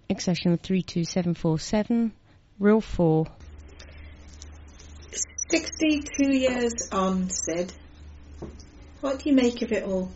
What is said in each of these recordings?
accession 32747, row 4. 62 years on, Sid. What do you make of it all?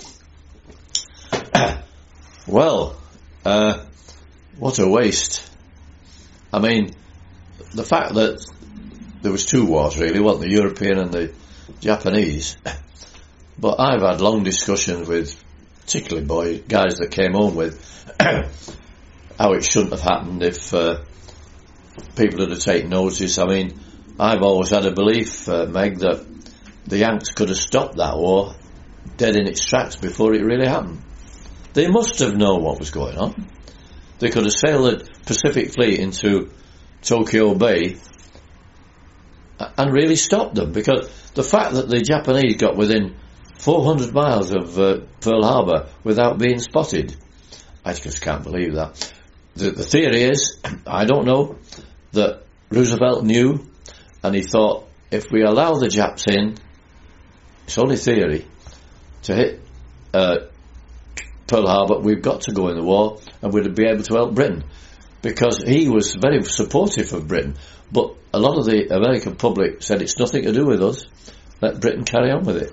Well, what a waste. I mean, the fact that there was two wars really, the European and the Japanese. But I've had long discussions with, particularly guys that came home with, how it shouldn't have happened if people had taken notice. I mean, I've always had a belief, Meg, that the Yanks could have stopped that war dead in its tracks before it really happened. They must have known what was going on. They could have sailed the Pacific Fleet into Tokyo Bay and really stopped them, because the fact that the Japanese got within 400 miles of Pearl Harbor without being spotted, I just can't believe that. The theory is, I don't know, that Roosevelt knew, and he thought, if we allow the Japs in, it's only theory, to hit Pearl Harbor, we've got to go in the war, and we'd be able to help Britain. Because he was very supportive of Britain, but a lot of the American public said it's nothing to do with us, let Britain carry on with it.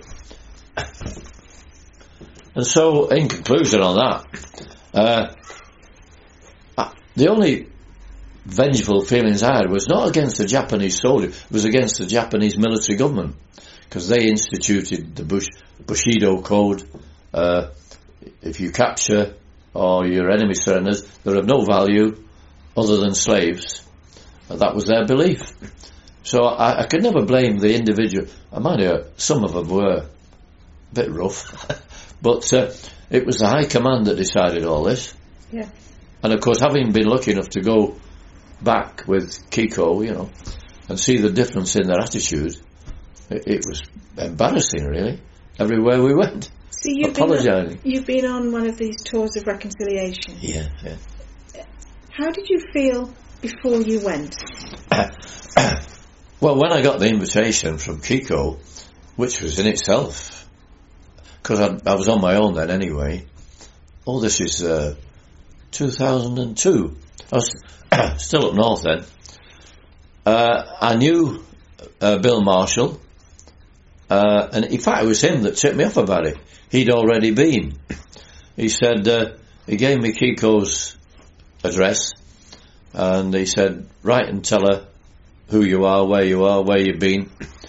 And so, in conclusion on that, the only vengeful feelings I had was not against the Japanese soldier, it was against the Japanese military government, because they instituted the Bushido Code. If you capture or your enemy surrenders, they're of no value other than slaves. That was their belief. So I could never blame the individual. I mind you, some of them were a bit rough, but it was the high command that decided all this. Yeah. And of course, having been lucky enough to go back with Kiko, and see the difference in their attitude, it was embarrassing, really, everywhere we went. So you've been on one of these tours of reconciliation. Yeah. How did you feel before you went? Well, when I got the invitation from Kiko, which was in itself, because I was on my own then anyway. Oh, this is 2002. I was still up north then. I knew Bill Marshall, and in fact it was him that tipped me off about it. He'd already been. He said, he gave me Kiko's address, and he said, write and tell her who you are, where you've been.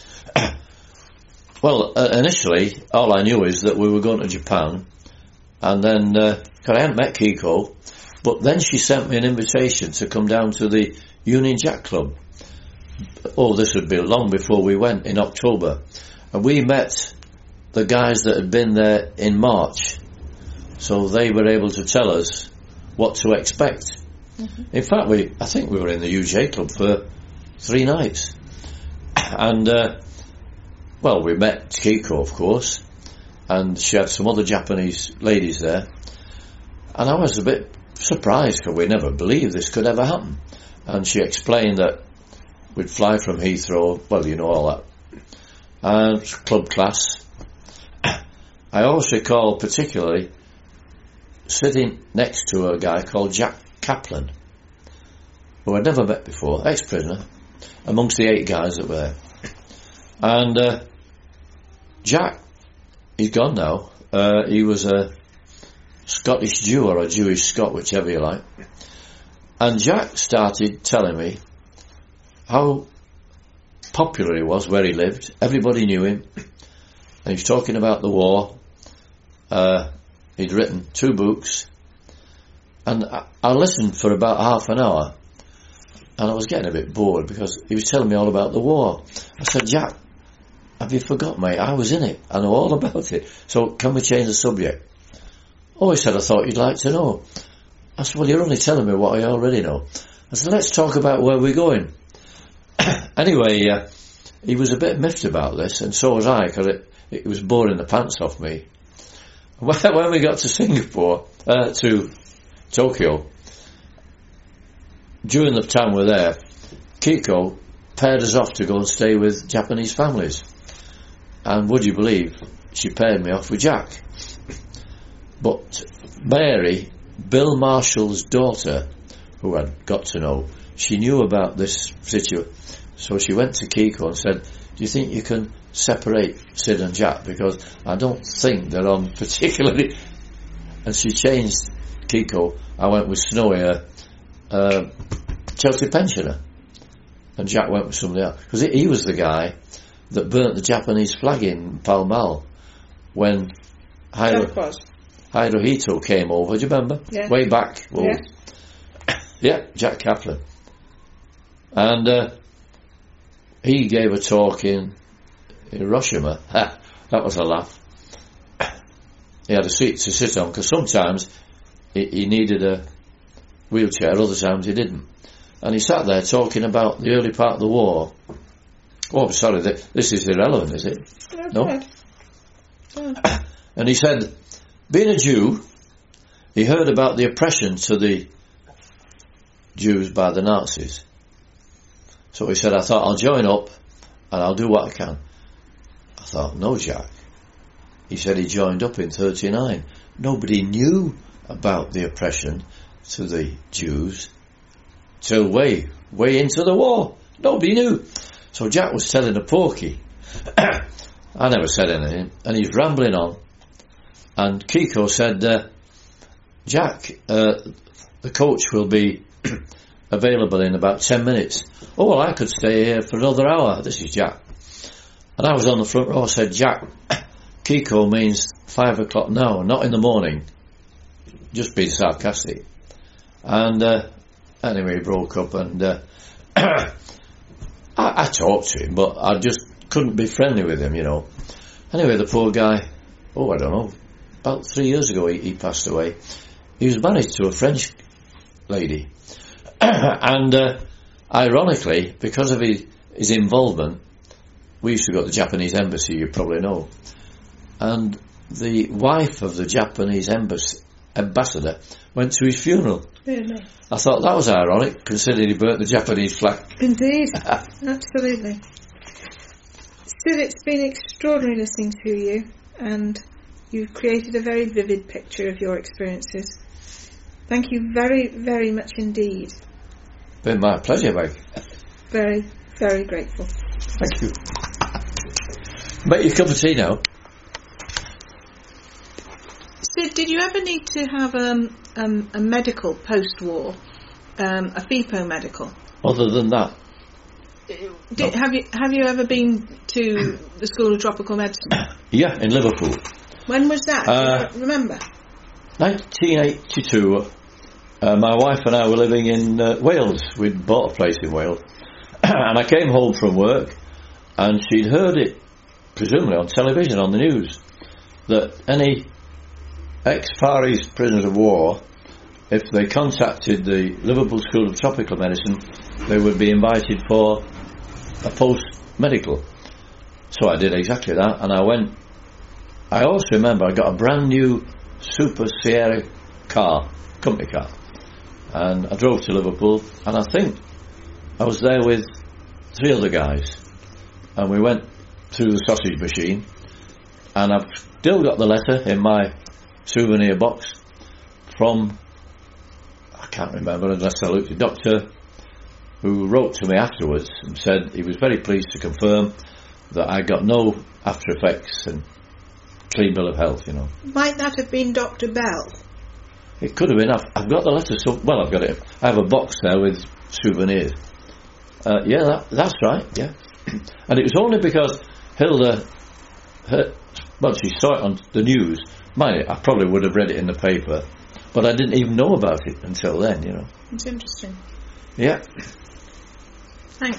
Well, initially, all I knew is that we were going to Japan, and then, because I hadn't met Kiko, but then she sent me an invitation to come down to the Union Jack Club. Oh, this would be long before we went, in October. And we met the guys that had been there in March, so they were able to tell us what to expect. Mm-hmm. In fact, I think we were in the UJ Club for 3 nights. And, well, we met Kiko, of course, and she had some other Japanese ladies there. And I was a bit surprised, because we never believed this could ever happen. And she explained that we'd fly from Heathrow, well, all that. And club class. I also recall particularly sitting next to a guy called Jack Kaplan, who I'd never met before, ex-prisoner, amongst the 8 guys that were there. And Jack, he's gone now. He was a Scottish Jew or a Jewish Scot, whichever you like. And Jack started telling me how popular he was where he lived. Everybody knew him. And he was talking about the war. He'd written 2 books. And I listened for about half an hour. And I was getting a bit bored because he was telling me all about the war. I said, Jack, have you forgot, mate? I was in it. I know all about it. So can we change the subject? Oh, he said, I thought you'd like to know. I said, well, you're only telling me what I already know. I said, let's talk about where we're going. Anyway, he was a bit miffed about this, and so was I, because it was boring the pants off me. When we got to Singapore, to Tokyo, during the time we were there, Kiko paired us off to go and stay with Japanese families. And would you believe, she paired me off with Jack. But Mary Bill Marshall's daughter, who I'd got to know, she knew about this situation. So she went to Kiko and said, do you think you can separate Sid and Jack? Because I don't think they're on particularly... And she changed Kiko. I went with Snowy, Chelsea pensioner. And Jack went with somebody else. Because he was the guy that burnt the Japanese flag in Pall Mall when Hirohito came over. Do you remember? Yeah. Way back. Well, yeah, Jack Kaplan. And he gave a talk in Hiroshima. That was a laugh. He had a seat to sit on, because sometimes he needed a wheelchair, other times he didn't. And he sat there talking about the early part of the war. Oh, sorry, this is irrelevant, is it? No? Yeah. And he said, being a Jew, he heard about the oppression to the Jews by the Nazis. So he said, I thought I'll join up and I'll do what I can. I thought, no, Jack. He said he joined up in 1939. Nobody knew about the oppression to the Jews till way into the war. Nobody knew. So Jack was telling a porky. I never said anything, and he's rambling on. And Kiko said, Jack, the coach will be available in about 10 minutes. Oh, well, I could stay here for another hour. This is Jack. And I was on the front row. I said, Jack, Kiko means 5 o'clock now, not in the morning. Just being sarcastic. And anyway, he broke up, and I talked to him, but I just couldn't be friendly with him, you know. Anyway, the poor guy, I don't know, about 3 years ago he passed away. He was married to a French lady. And ironically, because of his involvement, we used to go to the Japanese embassy, you probably know. And the wife of the Japanese ambassador went to his funeral. Really? I thought that was ironic, considering he burnt the Japanese flag. Indeed, absolutely. Sid, it's been extraordinary listening to you, and you've created a very vivid picture of your experiences. Thank you very, very much indeed. Been my pleasure, Meg. Very, very grateful. Thank you. Make your cup of tea now. Sid, did you ever need to have a medical post-war, a FIPO medical? Other than that? No. Have you ever been to the School of Tropical Medicine? Yeah, in Liverpool. When was that? Do you remember? 1982. My wife and I were living in Wales. We'd bought a place in Wales. And I came home from work, and she'd heard it, presumably on television, on the news, that any ex-Far East prisoners of war, if they contacted the Liverpool School of Tropical Medicine, they would be invited for a post-medical. So I did exactly that, and I went. I also remember I got a brand new Super Sierra car, company car, and I drove to Liverpool, and I think I was there with 3 other guys, and we went through the sausage machine, and I've still got the letter in my souvenir box from, I can't remember unless I looked at the doctor, who wrote to me afterwards and said he was very pleased to confirm that I got no after effects and clean bill of health, you know. Might that have been Dr. Bell? It could have been. I've got the letter, I've got it. I have a box there with souvenirs. Yeah, that's right, yeah. And it was only because Hilda, she saw it on the news. Mind it, I probably would have read it in the paper, but I didn't even know about it until then, you know. It's interesting. Yeah. Thanks.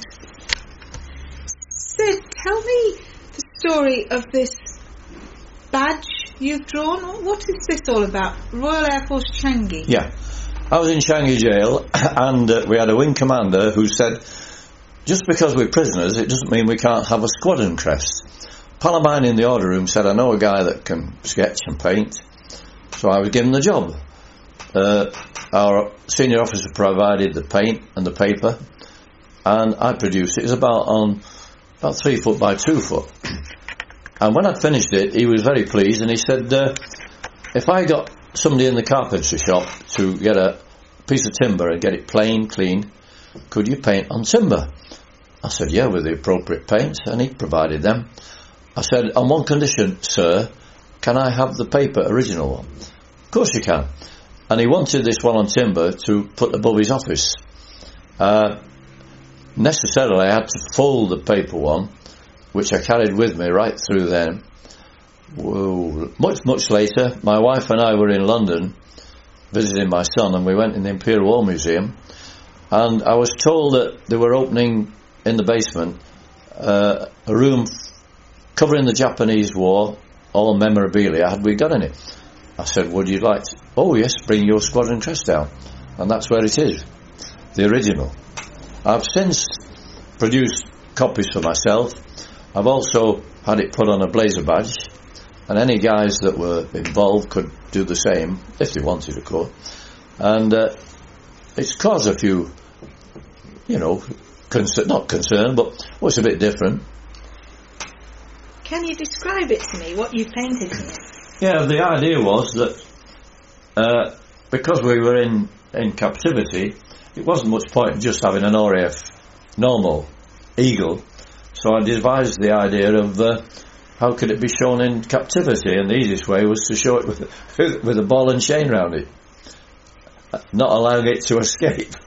Sid, tell me the story of this badge you've drawn. What is this all about? Royal Air Force Changi. Yeah. I was in Changi jail, and we had a wing commander who said, just because we're prisoners, it doesn't mean we can't have a squadron crest. Pal of mine in the order room said, I know a guy that can sketch and paint, so I was given the job. Our senior officer provided the paint and the paper, and I produced it. It was about 3 foot by 2 foot. And when I'd finished it, he was very pleased, and he said, if I got somebody in the carpentry shop to get a piece of timber and get it plain, clean. Could you paint on timber? I said, yeah, with the appropriate paints, and he provided them. I said, on one condition, sir, can I have the paper original one? Of course you can. And he wanted this one on timber to put above his office. Necessarily I had to fold the paper one, which I carried with me right through then. Whoa. Much later, my wife and I were in London visiting my son, and we went in the Imperial War Museum, and I was told that they were opening in the basement a room covering the Japanese War, all memorabilia. Had we got any? I said, would you like to? Oh yes, bring your Squadron Crest down. And that's where it is, the original. I've since produced copies for myself. I've also had it put on a blazer badge, and any guys that were involved could do the same, if they wanted, of course. And it's caused a few, not concern, but it's a bit different. Can you describe it to me, what you painted here? Yeah, the idea was that because we were in captivity, it wasn't much point in just having an RAF normal eagle, so I devised the idea of how could it be shown in captivity, and the easiest way was to show it with a ball and chain round it, not allowing it to escape.